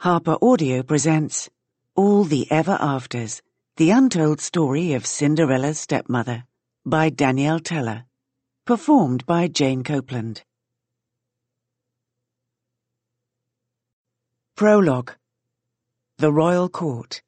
Harper Audio presents All the Ever Afters, The Untold Story of Cinderella's Stepmother, by Danielle Teller. Performed by Jane Copeland. Prologue. The Royal Court.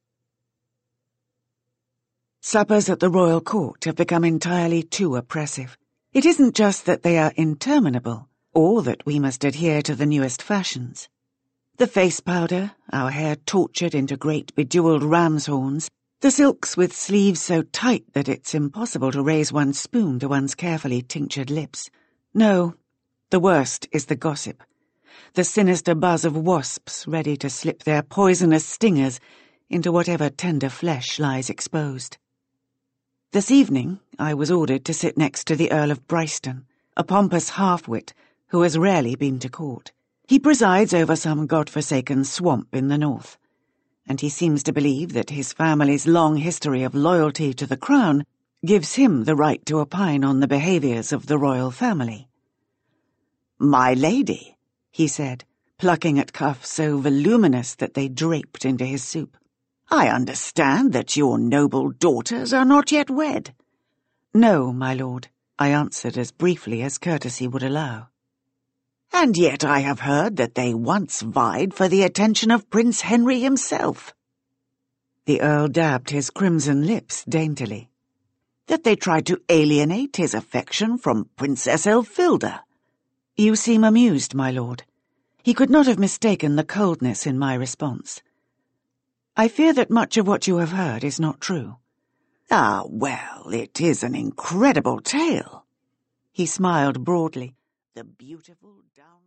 Suppers at the Royal Court have become entirely too oppressive. It isn't just that they are interminable, or that we must adhere to the newest fashions. The face powder, our hair tortured into great bejeweled ram's horns, the silks with sleeves so tight that it's impossible to raise one's spoon to one's carefully tinctured lips. No, the worst is the gossip. The sinister buzz of wasps ready to slip their poisonous stingers into whatever tender flesh lies exposed. This evening I was ordered to sit next to the Earl of Bryston, a pompous half-wit who has rarely been to court. He presides over some god-forsaken swamp in the north, and he seems to believe that his family's long history of loyalty to the crown gives him the right to opine on the behaviours of the royal family. "My lady," he said, plucking at cuffs so voluminous that they draped into his soup, "I understand that your noble daughters are not yet wed." "No, my lord," I answered as briefly as courtesy would allow. "And yet I have heard that they once vied for the attention of Prince Henry himself." The Earl dabbed his crimson lips daintily. "That they tried to alienate his affection from Princess Elfilda." "You seem amused, my lord." He could not have mistaken the coldness in my response. "I fear that much of what you have heard is not true." "Ah, well, it is an incredible tale." He smiled broadly. "The beautiful down